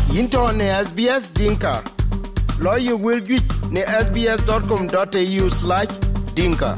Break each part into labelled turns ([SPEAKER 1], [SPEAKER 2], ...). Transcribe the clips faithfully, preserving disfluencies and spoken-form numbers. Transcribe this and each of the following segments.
[SPEAKER 1] into ne S B S Dinka. Lawyer will get ne s b s dot com dot a u slash dinka.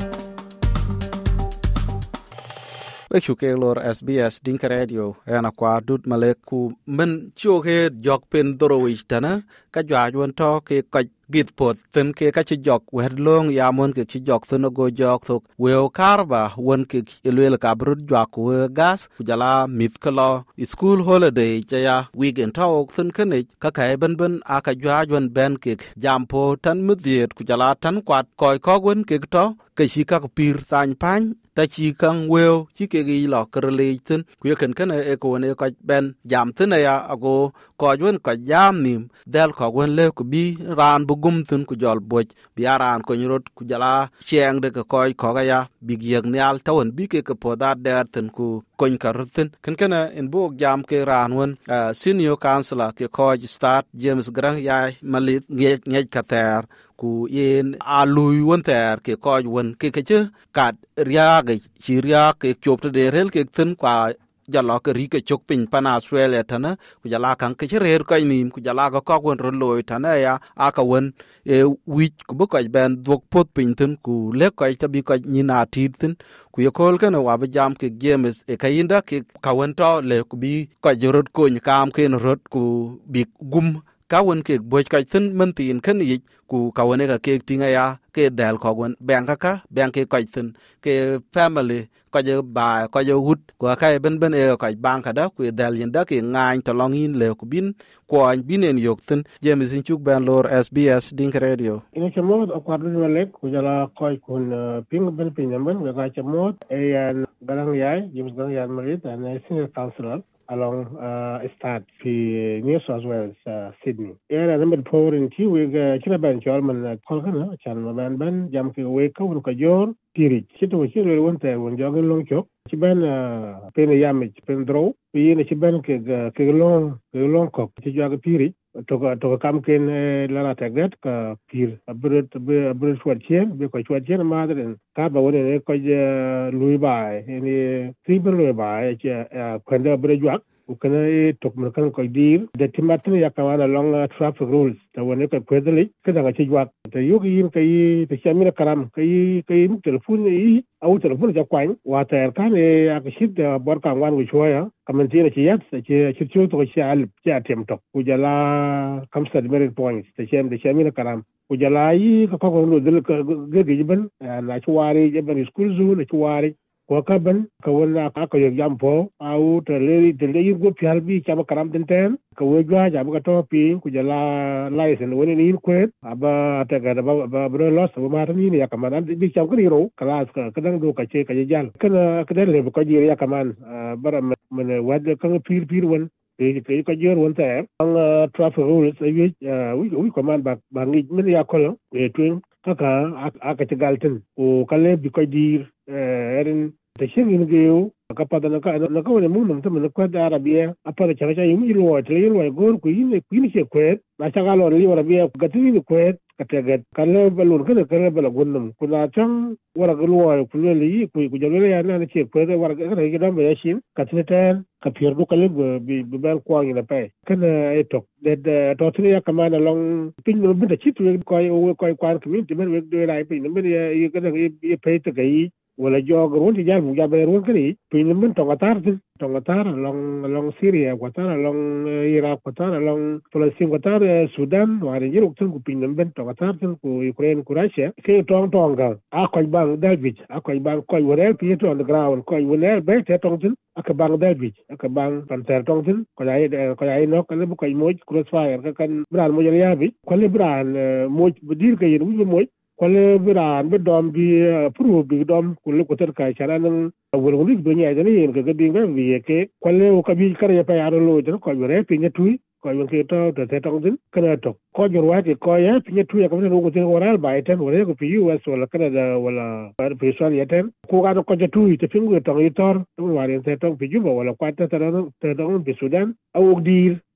[SPEAKER 2] Chuke lor S B S Dinka Radio yana kwa dut malek ku men choke jok pen dorowi tana ka jwa to ke ka git pot ten ke ka chi jok wer long ya mon ke chi jok ten go jok thok we karba won ke elwel ka brut jwa ku gas ku jala mit kala school holiday ya weekend talk ten kene ka kai ben ben aka jwa jon ben ke jampo tan mudiet ku jala tan kwat koy ko gon ke to ke chi ka pir tan pan ta chi kang weo chi ke gi lo kerle tin ku ken ken e ko ne ka ben jam tin ya ago ko jon ka jam nim del ko gon le ku bi ran bu gum tin ku jol boj bi aran ko nyot ku jala cheng de ko ko ga ya bi yeg nyal tawon bi ke ko poda der tin ku kon karutin ken ken en bo jam ke ran won senior counselor ke ko start James Grang ya malit nge nge kater ku yen alui won ter ke ko won ke ke che kat ria ge chi ria ke chop de rel ke tin kwa jalo ke ri ke chok pin pana Australia tana ku jala kan ke rer ko nim ku jala ko ko won ro loy tana ya aka won e wi ku bo ko ben dok pot pin tin ku le ko ta bi ko ni na ti tin ku ye kol kana wa ba jam ke James e kayinda ke ka won to le ku bi ko jorot ko ni kam ke rot ku bi gum ka won ke boj ka tin man tin kan yi ku ka won ka ke tinga ya ke dal ko won ben ka ka ben ke ka tin ke family ko je ba ko je hut ko ka ben ben e ka ban ka da ku dal yin da ke ngain to long in le ku bin ko an bin en yok tin James in chuk ben lor S B S Dinka Radio
[SPEAKER 3] ina chamo ko ardu wale ku jala ko kun ping ben ping ben ga chamo e yan galang yai James galang yan marit and senior counselor along uh, start fi New South Wales uh, Sydney. Era number four in T we chila ban chalman kolkana chan ban ban jam ki we ko ko jor tiri chito chiro won ta won jogen long chok chiban pen yam pen draw yi ne chiban ke ke long ke long ko chi jogen tiri to to kam ken la la taget ka pir abret abret swat chen be ko swat chen ma den ka ba won ne ko lui bai ni tri ber lui bai che kwenda bre jwak ukana tok mer kan ko dir de timatne yakwana long traffic rules ta won ko kwedeli kada ga chi jwak ta yogi yin kai ta chamira karam kai kai mu telefon yi au telefon ja kwan wa ta kan e akshid bor kan wan wi shoya kamantina ci yat ci ci ci to ci al ci atem tok ku jala kamsa merit points ta chem de chamira karam ku jala yi ka ko ko dul ge ge ban na ci wari je ban school zu na ci wari ko ka ban ka wala ka ko yam po au te le te le go pial bi cha karam den ten ka we ga ja ba to pi ku jala license woni ni kwet aba ta ga ba ba bro los ba ma ni ya kaman bi cha ko ni ro class ka ka dang do ka che ka jal kana ka den le ko ji ya kaman bara men wad ka pir pir won ke ke ko jor won ta ang traffic rules wi wi wi kaman ba ba ngi men ya ko e twin kaka aka ci galtin o kalle bi ko dir erin ta shingin geu ka pada na ka na ka wala mun mun mun ko da arabiya apa cha cha yumi lo wa tele lo gor ku yin ku yin che kwet na cha ga lo ri arabiya ka ti ni kwet ka te ga kalle balur ka ka bala gunnum ku na tan wara ga lo ku le yi ku ku jalo ya na che kwet wara ga ga ga ba shin ka ti tan ka pierdu kalle bi bi bal ko ngi na pe kana e tok de to ti ya kama na long pin no bi da chi tu ko ko ko community ben we do rai pin no bi ya ga ga pe te ga yi wala jog ron ti jal bu jabe ron kri pin men to qatar to qatar long long Syria qatar long Iraq qatar long Palestine qatar Sudan wa re jiru tun ku pin men to qatar tun ku Ukraine ku Russia ke tong tong ga a ko bang David a ko bang ko wore pi to on the ground ko wone be te tong tun aka bang David aka bang panter tong tun ko ay ko ay no ko bu ko moj crossfire ka kan bran mo ya bi ko le bran moj bu dir ka yin bu moj kwale biran be dom bi puru bi dom kullu ko ter kai chara nan wor wor bi nya jani yen ga bi ga bi ke kwale o ka bi kare pa yaro lo jara ko re pi nya tui ko yon ke to te te tong din kana to ko jor wa ke ko ya pi nya tui ka no ko te oral ba eten wor ko pi U S wala kana da wala par pi so ya ten ko ga ko ja tui te pingu to yitor to wa re te tong pi ju wala kwa te te te tong bi Sudan au dir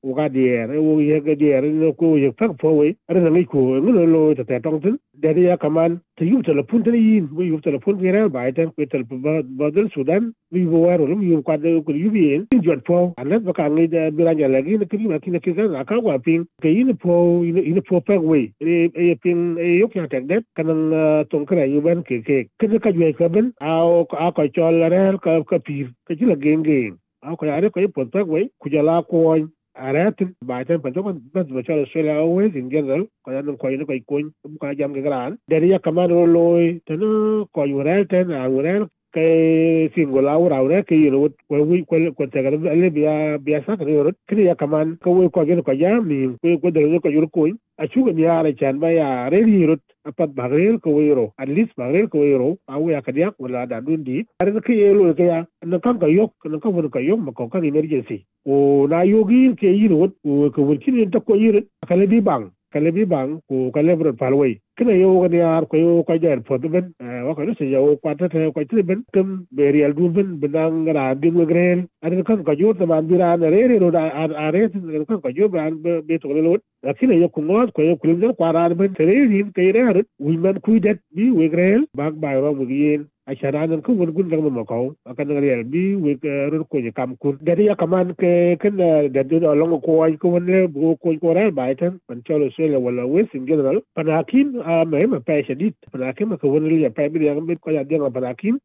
[SPEAKER 3] uga dia u ye ga dia no ko ye fa fo we ara ngi ko ngi lo ta ta tong tin de ya kaman te yu telefon tin yin bu yu telefon ge ra ba ta ko telefon ba ba del Sudan wi bo wa ro yu kwa de ko yu bi en jot fo alat ba ka ngi da bi ra ja la gi ne ki ma ki ne ki ga ka wa pin ke yin fo yin fo pa we e e pin e yok ya tek det kan tong kra yu ban ke ke ke ka ju ka ben a a ko chol ra ka ka pir ke ji la gen gen a ko ya re ko po pa we ku ja la ko Arat ba tan pa ban ba cha Australia always in general ko yan ko yin ko ko ka jam ke gran dari ya kamano loy tan ko yurel tan a urel ke singola ura ura ke yiro ko wi ko ko ta ga le bia bia sa ke yiro ke ya kaman ko wi ko gen ko ya mi ko ko de ko yiro ko a chu ga ya ra chan ba ya re yiro apat bagrel ko yiro at least bagrel ko yiro a wi ka dia wala da dun di ar ke yelo ke ya na kan ka yok na kan won ka yok ma ko kan emergency o na yogi ke yiro ko ko won kin ta ko yiro ka le bi bang ka le bi bang ko ka le bro palway kena yo ga ya ko yo ka jar po ben wa ko se yo kwa ta ko ti ben kem berial du ben benang ra di ngren ar kan ka yo ta ban bira na re re ro da ar re kan ka yo ban be to lo lakini yo ko ngot ko yo kulim kwa ra ben tere rin ke re ar wi man ku det bi we grel bag ba ro mu yin a sharanan ko gun gun dang mo ko akan real bi we ro ko je kam kun dari ya kaman ke ken da do long ko ai ko ne ko ko ra ba tan pan cholo sele wala we in general panakin a me me pa shadid panakin ko woni ya pa bi ya be ko ya de panakin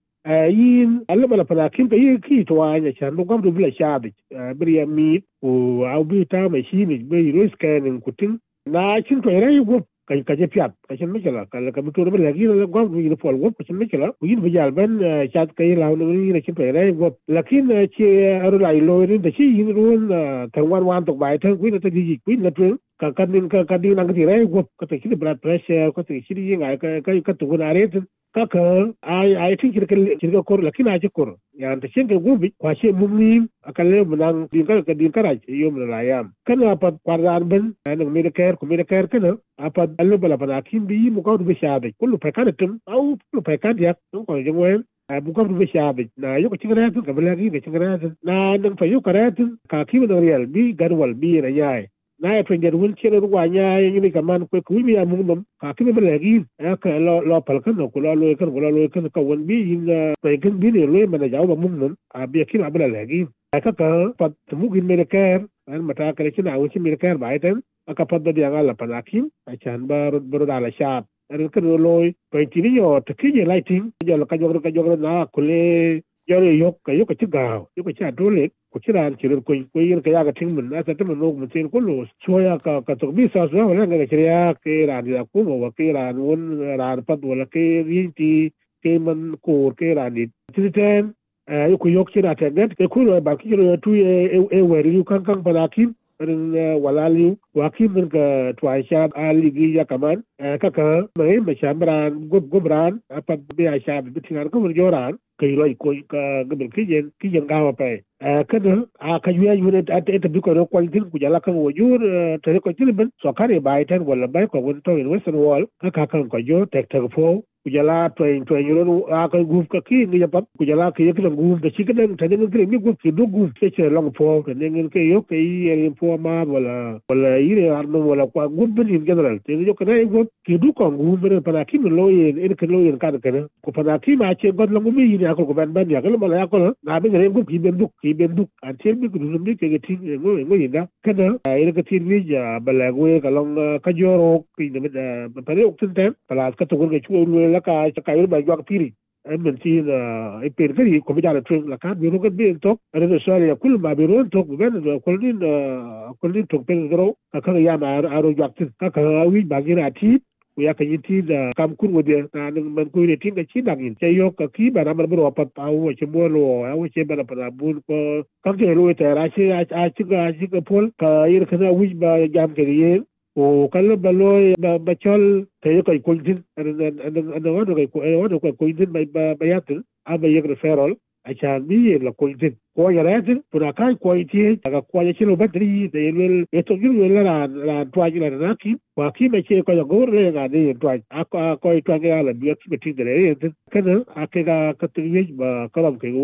[SPEAKER 3] yin alla bala panakin ka yi ki to anya chan do gam do bla shabi bi ya mi o au bi ta me shi ni be ro scanning kutin na chin to rai go kai ka je piat ka chin me chala ka ka bi to be lagi na go bi ni pol go ka chin me chala u yin bi jal ban chat kai la no ni na chin to rai go lakin che aru lai lo ni da shi yin ron tan wan wan to bai tan ku na ta ji ku na tren ka ka din ka ka din ang ti rai go ka ta shi blood pressure ka ta shi yin ai ka ka ka to na re ka ka ai ai tin ki ka ka kor lakin a je kor ya ta shin ka go bi kwa she mum ni akalle munang din ka ka din ka ra yo mun la yam kana pa kwaran ben na me de care ku me de care kana apa allo bala bala kin bi mu ka du shabe kullu fa kana tum au kullu fa kana ya ko je moen bu ka du shabe na yo ko tingara tu ka bala gi ke tingara na nan fa yo kara tu ka ki do real bi garwal bi ra yaai na ya twenje wul chere ruwa nya ni ka man ko ku mi ya mum mum ka ki bala gi ka lo lo pal kan ko lo lo kan ko lo kan ka won bi in pe kan bi ne lo ma na jaw ba mum mum a bi ki la bala gi ka ka pat mu gin me de care an mata ka ki na wuci me de care ba iten aka padda dia ngala panakim a chan ba ro da la shat er kan loy pe ti ni yo te ki je lighting jo ka jo ka jo na kule jo yo ka yo ka ti ga yo ka cha dole ko ti ran ti ro ko ko yin ka ya ka ting mun na ta mun no mun tin ko lo so ya ka ka to bi sa so wala ga ki ya ke ran ya ku mo ke ran won ran pad wala ke ri ti ke man ko ke ran ni ti ten yo ko yo ki ra ta net ke ku ro ba ki ro tu e e wer yu kan kan panakim rin walali wakim min ka tuaisha aligi ya kaman kaka mai mashambran gob gobran apa be aisha bitingar ko joran kai loi ko ka gabel kijen kijen gawa pai kada a ka yuya yune ta ta bi ko ko tin ku jala kan wajur tare ko tilben so kare bai tan wala bai ko won to in western wall ka kan ko jo tek tek fo kujala twain twain yoro a ka guf ka ki ngi pap kujala ke yek guf da shi kadan tane ngi ngi guf ki do guf ke che long fo ke ngi ke yo ke yi fo ma wala wala yire arno wala kwa guf bin in general te yo kana guf ki du ko guf bin para ki lo yen en ke lo yen ka kana ko para ki ma che god lo mi ni ko ko ban ban ya ko mala ya ko na bi ngi guf ki ben duk ki ben duk an che bi ku du mi ke ke ti ngo ngo yinda kana ire ke ti ni ja bala gwe ka long ka joro ki ne ba pare ok tin pala ka to ko chu la ka ka yo ba yo piri men ti na e per kari ko bi dala tren la ka bi ro ga bi tok re so ya kul ma bi ro tok ben ko din ko din tok pe ro ka ka ya ma aro yo tin ka ka wi ba gi ra ti ku ya ka yi ti da kam kun wo de na man ku ne tin ga chi da ngin che yo ka ki ba na ma ro pa pa wo che mo lo a wo che ba na pa bu ko ka ke ro te ra chi a chi ga chi ga pol ka ir ka na wi ba jam ke ye o kala baloy ba chol te ko ko din and and what ko ko what ko ko din ba ba yatin aba yek referral a chan bi la ko din ko ya ratin pura kai ko ti daga ko ya chilo batri de lel eto gil la la la twa la na ki wa ki me che ko go re ga de twa a ko twa ga la bi ki ti de re kana a ke ga ka ti ba ka ba ke we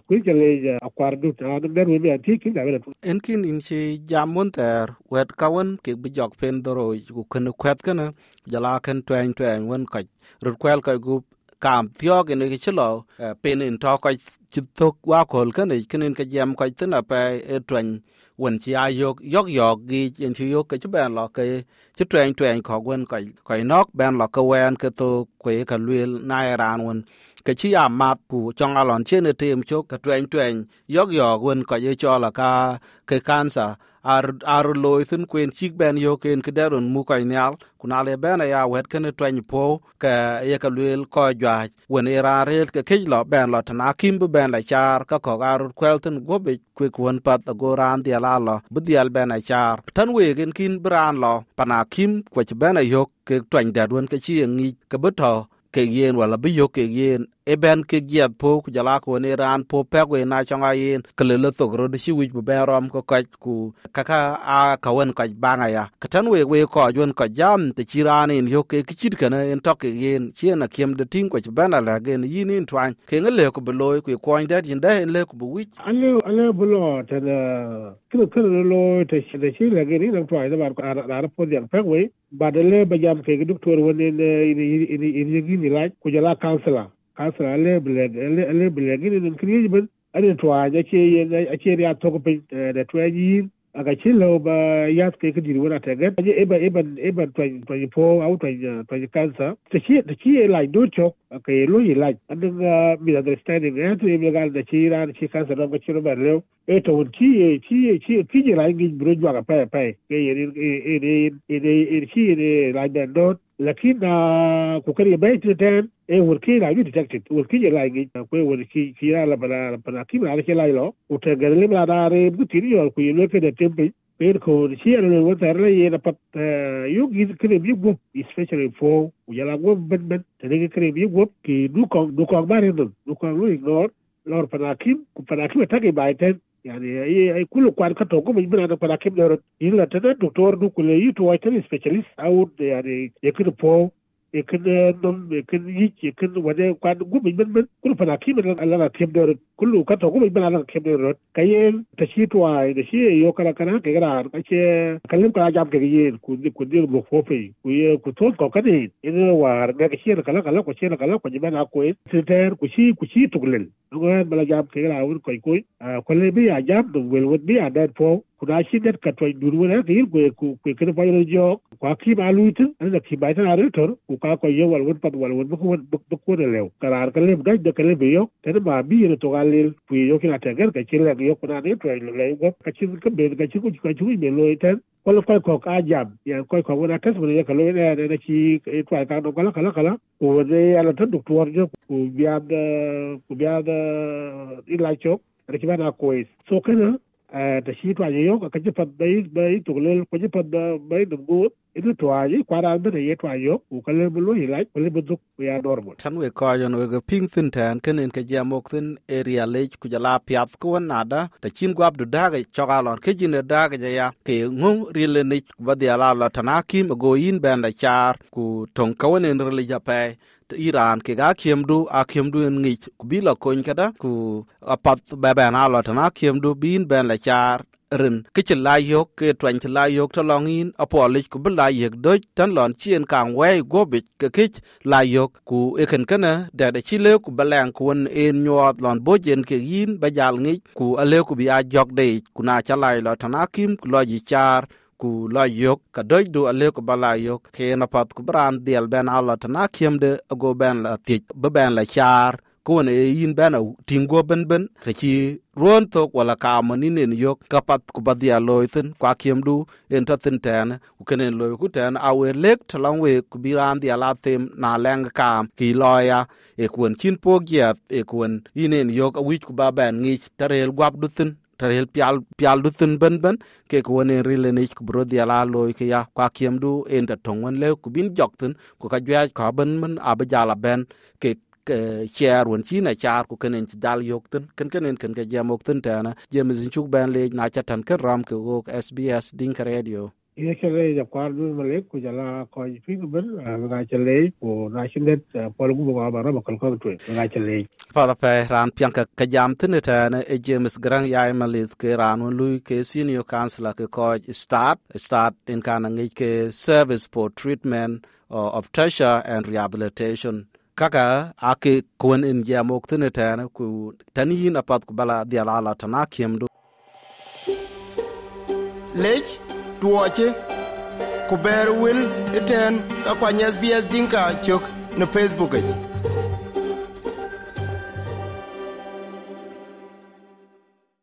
[SPEAKER 3] ku je le akwar du ta da ben we ti kin da ben
[SPEAKER 2] en kin in chi jamon ter wet kawen ke bi jok pen doro ku ken kwet kana jala ken twen twen won ka rut kwel ka gu kam thio ke ne chlo pen in to ka chitok wa kol kan ne ken ka jam ka tna pe e twen won chi ayok yok yok gi en chi yok ke ben lo ke chi twen twen ko wen ka ka nok ben lo ka wen ke to kwe ka lwel na ran won cái chi à map ku trong alon trên cái team chok cái twen twen yok yok wen ko ye cho là ka cái cancer ar ar loy thin queen chik ben yo ken ke daron mu ko nyal kuna le ben ya wet ken twen po ka ye ka lwel ko jwa wen era re ke ke lo ben lo tana kim ben la char ka ko gar kwelten go be ku kwon pat go ran dia la lo bu dial ben a char tan we gen kin bran lo pana kim ko ben yo ke twen dadwon ke chi ngi ke buto ke yen wala bi yo ke yen e ben ke giat po ku jala ko ne ran po pe we na changa yen ke le to ro de chi wi bu ben rom ko ka ku kaka a ka wen ka banga ya ka tan we we ko jon ka jam te chi ran in yo ke ki chit kana en to ke yen chi na kiem de ting ko ben la gen yin in twan ke ngale ko bu loy ku ko ndat yin da en le ko bu wi
[SPEAKER 3] ale ale bu lo te na ku ku lo te chi de chi la gen ni twan da bar ko ara po dian pe we ba de le ba jam ke doctor won ne ni ni ni ni la ku jala counselor kasra ale bleg ale ale bleg ni kri ben ale twa ja che a che ya to ko pe de twa yi aga chilo ba yas ke kidi wona tege je eba eba eba twa twa po au twa twa kansa te chi te chi like do chok ke lo yi like and mi understanding and to be gal de chi ran chi kansa do ko chi ro ba le e to chi chi chi chi ji like bro jwa pa pa ke ye e e e e chi e like that do lakin ku kare bai ten e wurki la yi detected wurki ya la yi ko wurki ki ya la bala bala ki la ke la lo o te gele la da re bu ti yo ku yo ke de tempe per ko chi ya le wo tar le ye na pat yo gi kre bi go especially for ya la go ben ben te de kre bi go ki du ko du ko ba re du ko lu ignore lor panakim ku panakim ta ke bai ten yani ay kullu kwan ka to ko min bina da para kim da illa ta da doctor du kullu yi to wata specialist out yani yakir po yakir dom yakir yi yakir wade kwan gu min bin kullu para kim da Allah na kim da kullu ka to ko min bina da kim da kayen ta shi to ai da shi yo kala kana ke gara ka ce kallin ka jam ke yi ku ku dir go fofe ku ye ku to ko ka ne ina war ga shi kala kala ko shi kala ko jibana ko sitar ku shi ku shi tuglel ngoan bala jam ke gara wur koy koy ko le bi a jam do wel wot bi a dat po kuna shi dat ka toy dur wona ke ko ku ku ke fa yo jok ko ki ba lu tin an da ki ba tan ar tor ku ka ko yo wal wot pat wal wot bu bu ko de lew karar ka le ga de ka le bi yo te ba bi re to galil pu yo ki na te gar ka chi le yo kuna ne to le go ka chi ka be ka chi ku ka chi be lo iten ko ko ko ka jam ya ko ko wona tas wona ka lo ne ne chi to ka do kala kala kala ko de ala ta doctor jo ku biya da ku biya da ila chok rekiba na kois so kana da shi to ayo ka kaje pat bai bai to le ko je pat bai da go itu to ayo kwara da ye to ayo ku kale bulo hilai kale buduk ya normal
[SPEAKER 2] tan we ko yo no ga ping tin tan ken ka jamok tin area le ku jala piat ko nada da chin gwab du daga chogalon ke jin daga ya ke ngum rile ni ba dia la la tanakim go yin ben da char ku ton kawen rile ja pe Iran ke ga kiemdu a kiemdu ngi ku bila koin kada ku apat ba ba na lo tana kiemdu bin ben la char rin ke chla yok ke twan chla yok to longin apolich ku bila yek doj tan lon chien kang wei go bit ke kich la yok ku eken kana da da chile ku balang ku en nyot lon bojen ke yin ba jal ngi ku ale ku bi a jok de ku na chala lo tana kim ku lo ji char ku la yok ka doj du ale ko bala yok ke na pat ku bran diel ben ala tana kiemde go ben la ti be ben la char ko ne yin ben tingo ben ben te chi ron to wala ka mani ne yok ka pat ku badia loiten kwa kiemdu en tatin ten ku kenen loy ku ten awe lek talang we ku biran dia la tem na leng kam ki loya e kun chin po giat e kun inen yok a wich ku ba ben ngi tarel gwab dutin tarel pial pial dutin ben ben ke ko ne rile ne ku bro dia la loy ke ya kwa kiemdu en ta tongon le ku bin joktin ku ka jwa ka ben men abajala ben ke share won chi na char ku kenen dal yok tin ken kenen ken ke jamok tin ta na jem zin chuk ben le na chatan ke ram ke go S B S Dinka Radio
[SPEAKER 3] Ina kele ja kwar du malek ku jala ko fi ben ga chele ku na shindet pol gu ba ba ba kal ko tu ga chele
[SPEAKER 2] Father pe ran pianka ka jam tinita na e James Grang ya malis ke ran lui ke senior counselor ke ko start start in kana ngi ke service for treatment uh, of treasure and rehabilitation kaka ake kun in jamok tinita na ku tani na pat ku bala dia la tana kiemdu
[SPEAKER 1] lech tuoche ku ber wil iten akwany S B S Dinka chok na Facebook.